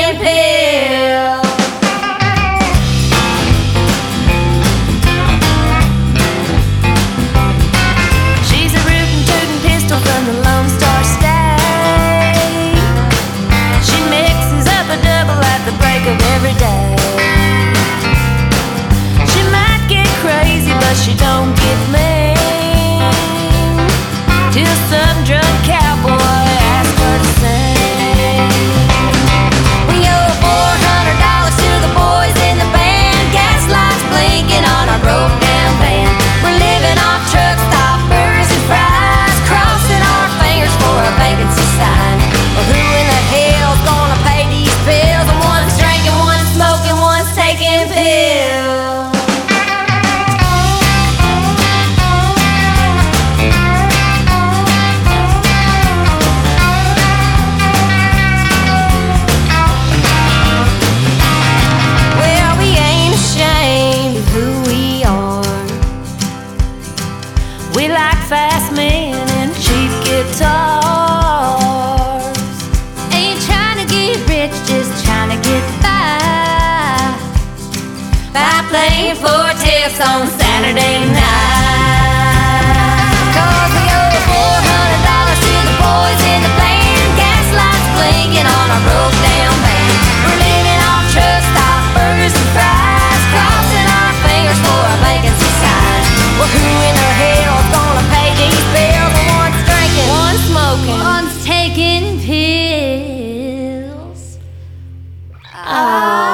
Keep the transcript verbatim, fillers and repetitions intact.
taking pills. She's a rootin' tootin' pistol from the Lone Star State. She mixes up a double at the break of every day. She might get crazy, but she don't get mean till some drunk cowboy asks her to sing. We owe four hundred dollars to the boys in the band. Gas lights blinking on our broke down van. We're living off truck stop burgers and fries, crossing our fingers for a vacancy sign. Well, who in the hell's gonna pay these bills? And one's drinking, one's smoking, one's taking pills. We like fast men and cheap guitars. Ain't trying to get rich, just trying to get by, by playing for tips on Saturday night. Cause we owe four hundred dollars to the boys in the band. Gas lights blinking on our broke down van. We're living off truck stop burgers and fries, crossing our fingers for a vacancy sign. Well, who in the hell's gonna pay these bills? One's drinking, one's smoking, one's taking pills. Ah.